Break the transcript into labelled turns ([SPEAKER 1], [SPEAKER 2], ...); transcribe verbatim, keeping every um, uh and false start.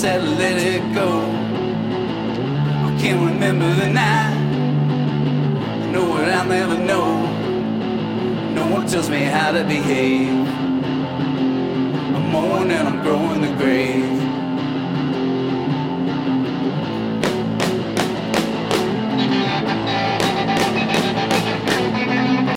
[SPEAKER 1] said let it go. I can't remember the night. I know what I'll never know. No one tells me how to behave. I'm mourning, I'm growing the grave.